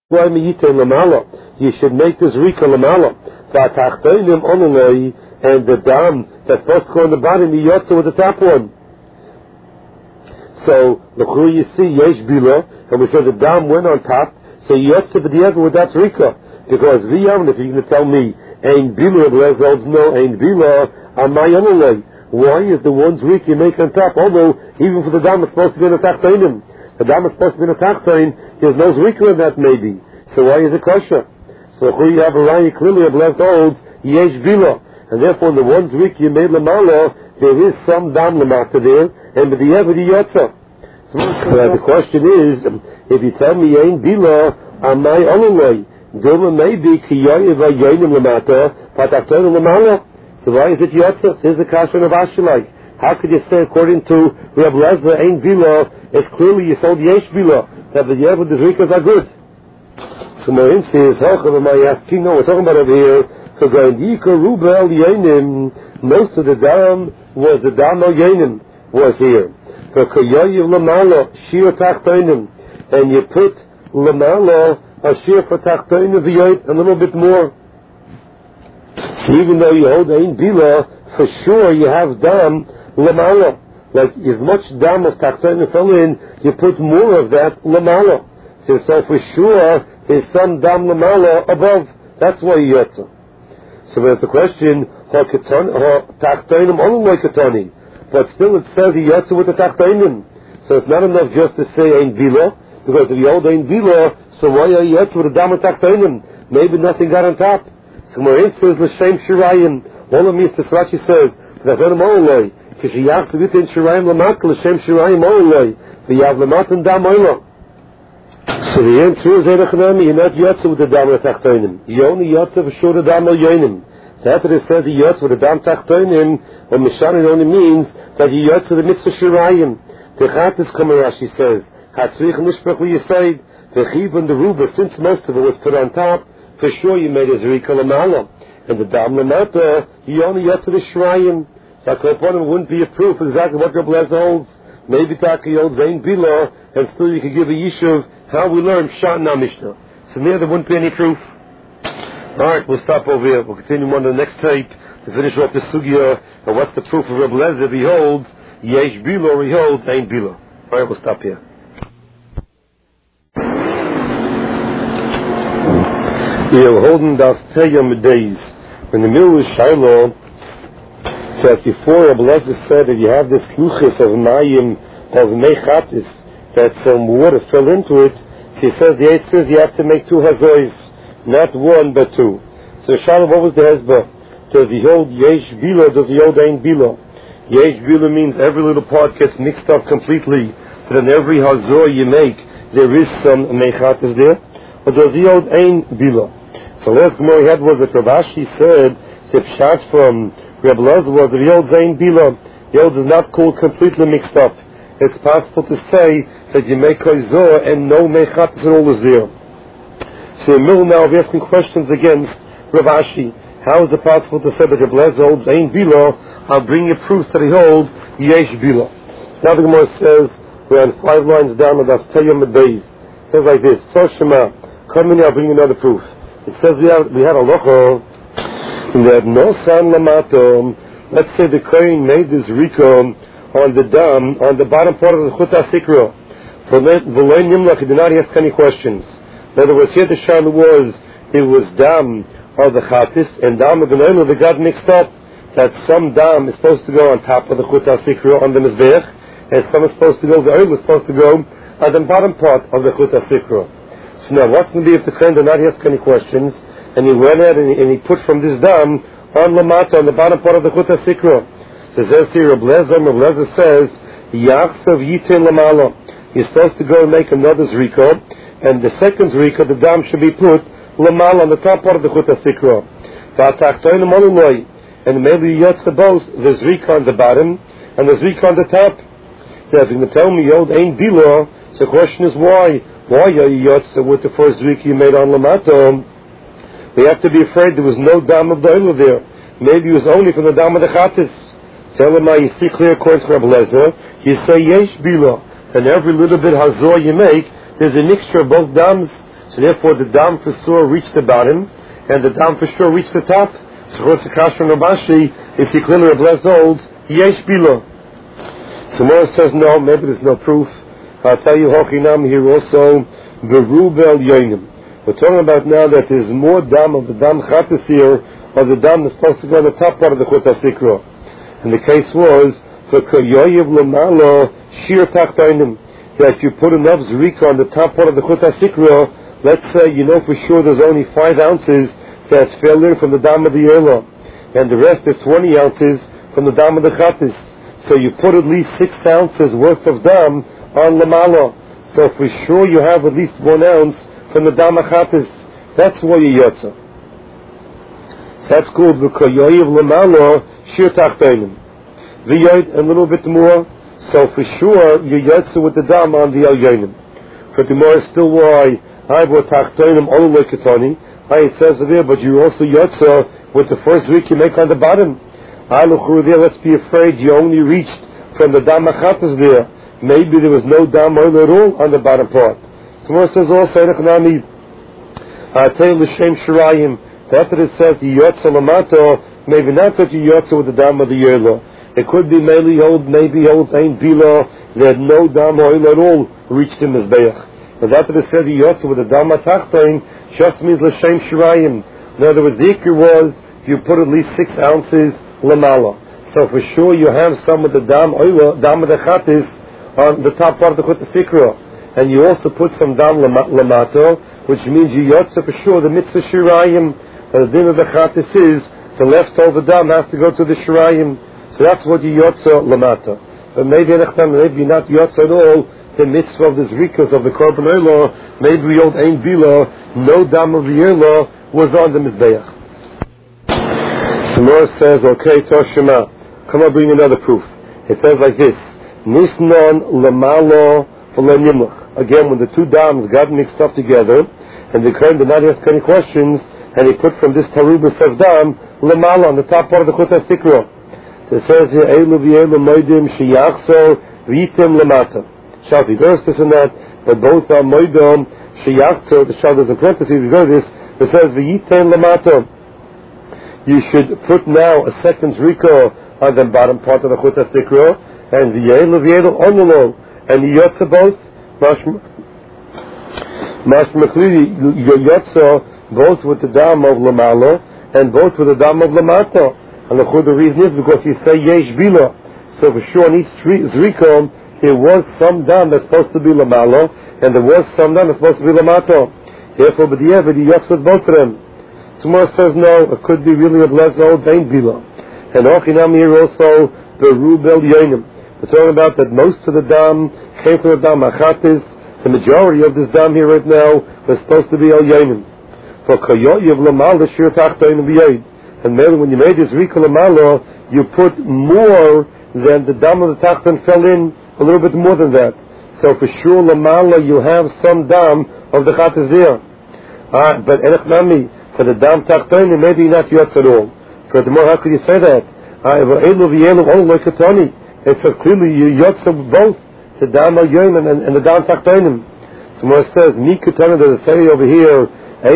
You should make this rika lamala. And the dam that's supposed to go on the bottom, you yotza with the top one. So you see yesh bila, and we said the dam went on top. So yotza b'di'ever with that rika, because v'yam, if you're going to tell me ein bila, no ein bila, amayonalei. Why is the one's rika you make on top? Although even for the dam it's supposed to be in the tachtonim. The dam is supposed to be in the tachtonim. There's no rika in that maybe. So why is it kosher? So you have a raya clearly of left holds yesh bila, and therefore in the one's rika you made lamala, there is some dam lamata there, and b'di'ever yotza. So the question is, if you tell me ain't bila, amay only Duma maybe kiyoyeva yonim lamata, patachtonim lamala. So why is it yotza? Here's the question of Ashilai. How could you say according to Reb Lezer ain't bila? It's clearly you sold yesh bila that the yev with the rikas are good. So Morin says, we're talking about over here. Most of the dam was the dam al yenim was here. For koyoyev lamala shir tachtonim, and you put lamala a shir for tachtonim v'yoyt a little bit more. So even though you hold ein bila, for sure you have dam lamala. Like as much dam of tachtonim fell in, you put more of that lamala. So for sure there's some dam lamala above. That's why you yotza. So there's the question: tachtonim only katani. But still it says he yotza with the tachtonim. So it's not enough just to say ein bila, because if you hold ein bila, so why are you yotza with the dam of tachtonim? Maybe nothing got on top. So Morin says l'shem shirayim. All of me, Rashi says, v'achonim oloi, k'shiyach t'vitin shirayim l'mat l'shem shirayim oloi, v'yav l'mat and dam oilo. So the answer is you're not yotza with the dam of tachtonim. You only yotza for sure the dam of yonim. So after it says you yotza with the dam tachtonim, or mishanin only means that you yotza the mitzvah shirayim. The Chatas Rashi says, hatzrich nishpach l'yisaid, v'chiv and the ruba, since most of it was put on top, for sure you made a zrika l'mala. And the dam l'mata, you only yotza the shirayim. So Koponim wouldn't be a proof exactly what Reb Lezer holds. Maybe Taki holds ein bila, and still you could give a yishuv how we learn Pshat na Mishnah. So there wouldn't be any proof. Alright, we'll stop over here. We'll continue on the next tape to finish off the sugya. And what's the proof of Reb Lezer? He holds yesh bila, or he holds ein bila. Alright, we'll stop here. You're holding das Teyam days. When the middle is Shiloh, so as before Reb Lezer said that you have this luchis of mayim, of mechatis, that some water fell into it, she says the eight says you have to make two hazois, not one but two. So Shalom, what was the hezbah? Does he hold yesh bila, does he hold ein bila? Yesh bila means every little part gets mixed up completely, so then every hazoi you make, there is some mechatis there. Or does he hold ein bila? So last Gemara had was that Rav Ashi said, Sipshat from Reb Lezer was that he holds ein bila. He holds is not cool, completely mixed up. It's possible to say that you make koizor and no mechatis and all is there. So in the middle now of asking questions against Rav Ashi, how is it possible to say that Reb Lezer holds ein bila? I'll bring you proofs that he holds yesh bila. Now the Gemara says, we're on 5 lines down on the Teyam Beis. It says like this: Toshima, come in, I'll bring you another proof. It says we had a locho that no san lamato. Let's say the kohen made this rika on the dam, on the bottom part of the chuta sikra. V'loy nimlach, he did not ask any questions. In other words, here the shaila was, it was dam of the chatis, and dam of the noilo, they got mixed up, that some dam is supposed to go on top of the chuta sikra, on the mizbech, and some is supposed to go, the oil is supposed to go on the bottom part of the chuta sikra. So now, what's going to be if the kohen did not ask any questions, and he went ahead and he put from this dam on lamata, on the bottom part of the chuta sikra? So says here, Reb Lezer says, Yachsav yitin lamala. He's supposed to go and make another zrika, and the second zrika, the dam should be put lamala on the top part of the chuta sikra. And maybe you yotza both the zrika on the bottom and the zrika on the top. So if you're going to tell me yod ein bila, so the question is why? Why are you yotza with the first zrika you made on lamata? We have to be afraid there was no dam of the oil there. Maybe it was only from the dam of the chatis. Tell him you see clear according to Reb Lezer, you say yesh bila, and every little bit hazor you make, there's a mixture of both dams. So and therefore the dam for sure reached the bottom, and the dam for sure reached the top. So what's the kasha from Rabashi? If you clearly bless old, yesh bilo. So Mora says no, maybe there's no proof. I'll tell you Hochinam here also, Berubel Yoinim. We're talking about now that there's more dam of the dam chatas here, or the dam that's supposed to go on the top part of the Chut HaSikra. And the case was, for Koyoyev Lamalo, Shir Tachtoinim, that you put enough zrika on the top part of the Chut HaSikra, let's say you know for sure there's only 5 ounces that's fell in from the dam of the Yerla, and the rest is 20 ounces from the dam of the Chatis. So you put at least 6 ounces worth of dam on Lamalo. So for sure you have at least 1 ounce from the dam of Chatis. That's why you yotza. So that's called the Koyoyev Lamalo Shir Tachtoinim. V'yoid a little bit more. So for sure you yotza with the dam on the Elyonim. For tomorrow still why I bought Tachtoinim all like Ketani. It says there, but you also yotza with the first week you make on the bottom. There, let's be afraid you only reached from the dam achatas there. Maybe there was no dam oil at all on the bottom part. Tomorrow says also, Echnami, Ta'il l'shem shirayim. After it says yotza lamato, maybe not that you yotza with the dam of the yerlo. It could be maybe old ain't bilo. There had no dam oil at all reached him as beich. But after it says yotza with the dam atachtain, just means l'shem shirayim. In other words, the ikr was you put at least 6 ounces lamala. So for sure you have some of the dam of the chatis on the top part of the Chut HaSikra, and you also put some dam lamato, which means you yotza for sure the mitzvah shirayim. The din of the chatis is the leftover dam has to go to the shirayim. So that's what you yotza lamato. But maybe not yotza at all the mitzvah of the zrikas of the korban oilo. Maybe we old ein bila, no dam of the yerlo was on the mizbeach. The Gemara says, okay, Toshima, come on, bring another proof. It says like this: Nisnon lamalo v'lenimlach. Again, when the 2 dams got mixed up together, and the Kohen did not ask any questions, and he put from this tarubas of dam lamalo on the top part of the Chut HaSikra. So it says here, Eilu v'eilu moedim sheyachso v'item lamata. Shall be verse this and that, but both are moedim sheyachso. The shall is in parentheses. We go this. It says v'item lamata. You should put now a second zrika on the bottom part of the Chut HaSikra, and v'eilu onulo, and you yotza both. Mashmachli, you yotza both with the dam of lamalo and both with the dam of lamato. And the reason is because you say yesh bila. So for sure in each zrika there was some dam that's supposed to be lamalo, and there was some dam that's supposed to be lamato. Therefore, but you yotza with both of them. Tomorrow says no, it could be really a blessed old ain't bila. And Ochinam here also the Rubel Yoinim. We're talking about that most of the dam came from the dam achatis. The majority of this dam here right now was supposed to be El Yoinim. For Koyoyev Lamal the Shir Tachtoinim b'Yoid. And maybe when you made this Rika Lamalo, you put more than the dam of the Tachton fell in, a little bit more than that. So for sure Lamalo you have some dam of the chatis there. But Echnami, for the dam Tachtoinim, maybe not yotz at all. For the more, how could you say that? It says clearly you yotz both the dam al yoim and the dam Tachtoinim. So more says, Mikutana, there's a say over here,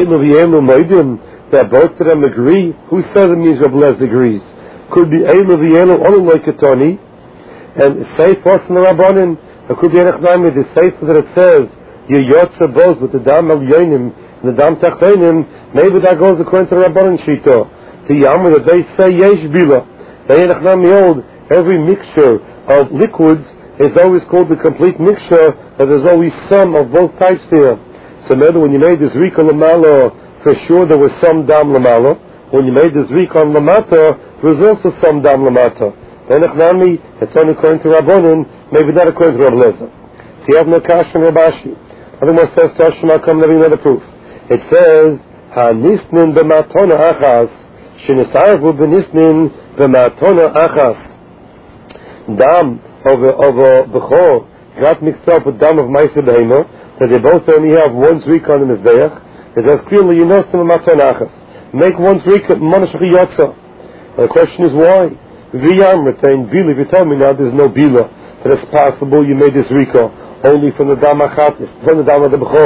that both of them agree. Who says it means Rabbi Les agrees? Could be Eilu v'Yelu Olu Loikatoni, and Seif Osman Rabbanim. It could be Enechnami, the Seif that it says you yotza both with the dam al yoinim and the dam Tachtoinim. Maybe that goes according to the Rabbanim Shito. To Yammer that they say yesh bila. They Enechnami hold every mixture of liquids is always called the complete mixture, but there's always some of both types there. So maybe when you made this Rika Lamalo, for sure there was some dam lamala. When you made this Rika on lamata, there was also some dam lamata. Then Echnami, it's only according to Rabbanim, maybe not according to Rabbi Lezer. So you have no kash from Rabashi. Otherwise says Toshima, come let me another proof. It says, Ha-nisnin b'matona achas, shenisarvu b'nisnin b'matona achas. Dam of a bechor got mixed up with dam of Maisa Behema, that they both only have one zrika on the Mizbeach. It says clearly, you know some matona achas. Make one zrika manashach yotza. The question is why? V'yam retain bila. If you tell me now there's no bila, that it's possible you made this zrika only from the dam achatis, from the dam of the bechor,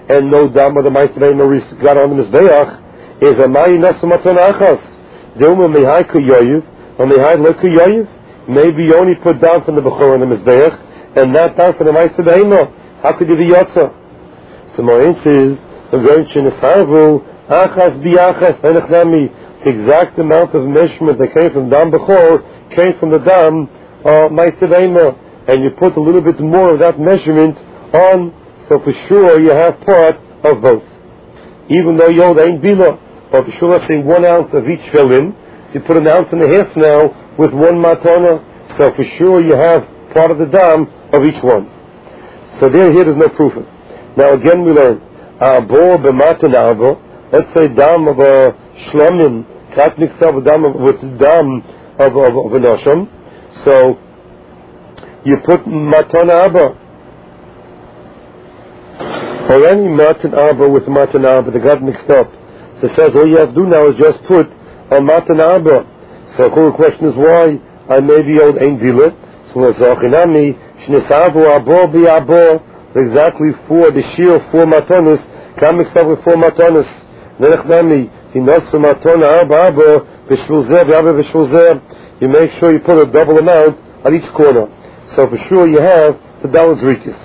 and no dam of the Ma'aseh Be'ema got on the Mizbeach, is a Ma'i Nasu Matan Achas. Dilma Mehai Kuyoyev, or Mehai Lo Kuyoyev. Maybe you only put down from the Bechor in the Mizbeach, and not down from the Ma'aseh Be'ema. How could you be Yotza? So my answer is, I'm going to Nefarvu, Achas Biachas, Enechnami. The exact amount of measurement that came from Dam Bechor came from the Dam of Ma'aseh Be'ema. And you put a little bit more of that measurement on, so for sure you have part of both. Even though Yod ain't Bila, but for sure let's say 1 ounce of each fill-in, you put 1.5 ounces now with 1 matana, so for sure you have part of the dam of each one. So there's no proof. Now again we learn, Abo b'matan arba, let's say dam of a shlamim, kat mixed up with dam of a nosham, so you put matana arba, or any matan arba with matan arba that got mixed up. So it says all you have to do now is just put a matan arba. So the question is why I may be old ain't dealer. So we're zachinami shnesavu abo bi abo, exactly 4 the shear 4 matanas can mix up with 4 matanas. Nenechnami hinasu matana arba abo b'shvul zeh v'arba b'shvul zeh. You make sure you put a double amount on each corner. So for sure you have the daled zrikas.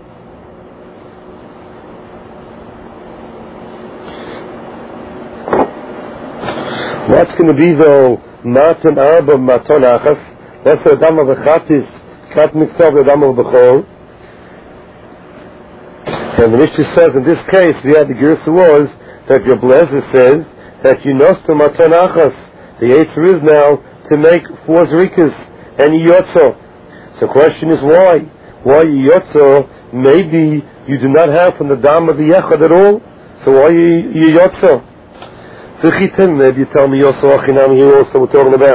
What's going to be though matan arba matan achas? That's the dam of a chatis kat mixed up with the dam of bechor. And the Mishnah says in this case we had the girsa was that your blazer says that you know to matan achas. The answer is now to make 4 zrikas and yotzo. So the question is why? Why yotzo? Maybe you do not have from the dam of the yechad at all. So why yotzo? Maybe you tell me also Achinam here also we're talking about.